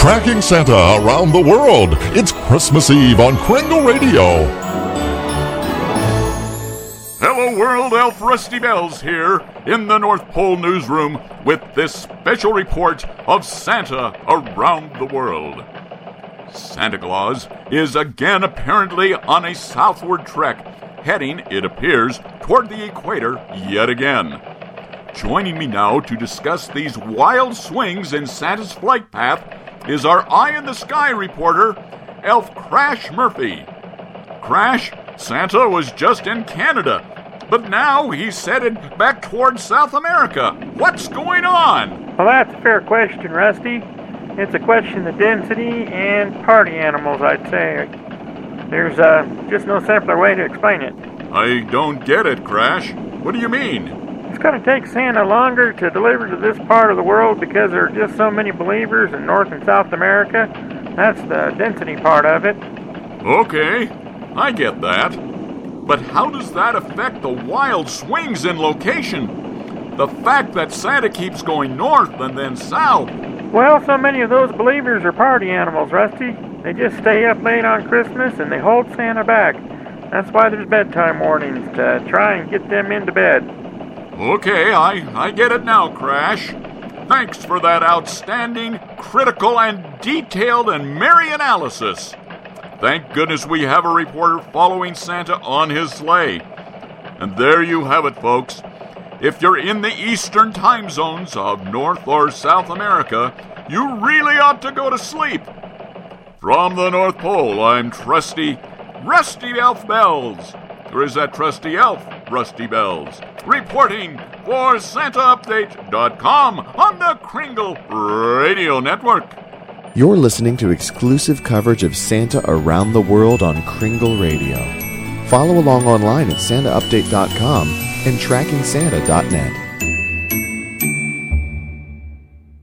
Tracking Santa around the world. It's Christmas Eve on Kringle Radio. Hello world, Elf Rusty Bells here in the North Pole newsroom with this special report of Santa around the world. Santa Claus is again apparently on a southward trek, heading, it appears, toward the equator yet again. Joining me now to discuss these wild swings in Santa's flight path is our eye-in-the-sky reporter, Elf Crash Murphy. Crash, Santa was just in Canada, but now he's headed back towards South America. What's going on? Well, that's a fair question, Rusty. It's a question of density and party animals, I'd say. There's just no simpler way to explain it. I don't get it, Crash. What do you mean? It's going to take Santa longer to deliver to this part of the world because there are just so many believers in North and South America. That's the density part of it. Okay, I get that. But how does that affect the wild swings in location? The fact that Santa keeps going north and then south. Well, so many of those believers are party animals, Rusty. They just stay up late on Christmas and they hold Santa back. That's why there's bedtime warnings, to try and get them into bed. Okay, I get it now, Crash. Thanks for that outstanding, critical, and detailed and merry analysis. Thank goodness we have a reporter following Santa on his sleigh. And there you have it, folks. If you're in the eastern time zones of North or South America, you really ought to go to sleep. From the North Pole, I'm trusty Rusty Elf Bells. Or is that trusty elf, Rusty Bells? Reporting for SantaUpdate.com on the Kringle Radio Network. You're listening to exclusive coverage of Santa around the world on Kringle Radio. Follow along online at SantaUpdate.com and TrackingSanta.net.